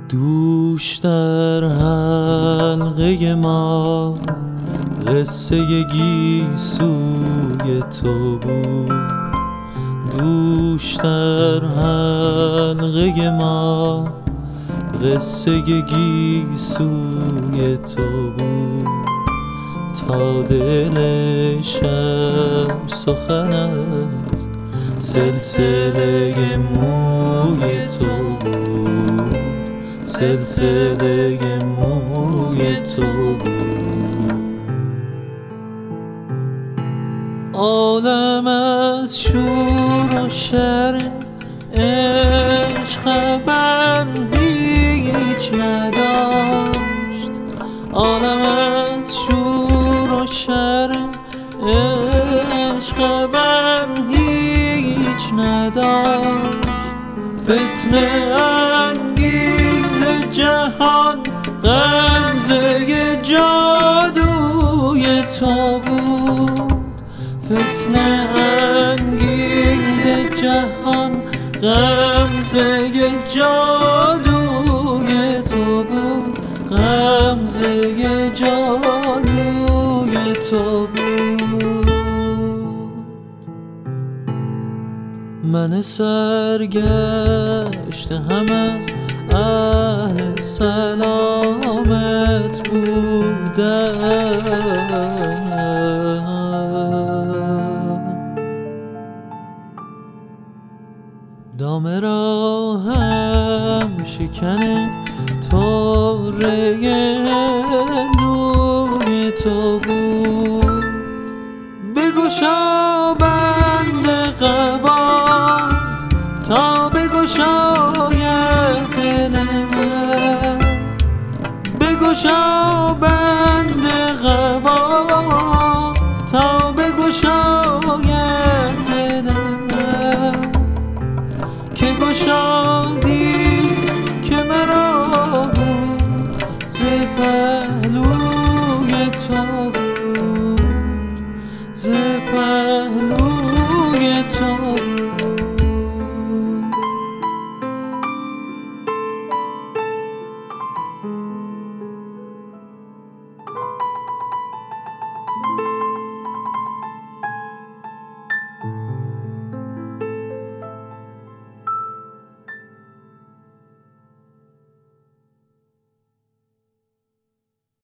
دوش در حلقه ما قصه گیسوی تو بود. دوش در حلقه ما قصه گیسوی تو بود. تا دل شب سخن از سلسله موی تو بود. سلسله موی تو بود. عالم از شور و شر عشق خبر هیچ نداشت. عالم از شور و شر عشق خبر هیچ نداشت. فتنه انگیز جهان غمزه جادوی تو بود. فتنه انگیز جهان غمزه جادوی تو بود. غمزه جادوی تو بود. من سرگشته هم از اهل سلامت بودم. دام راهم شکن طره هندوی تو بود.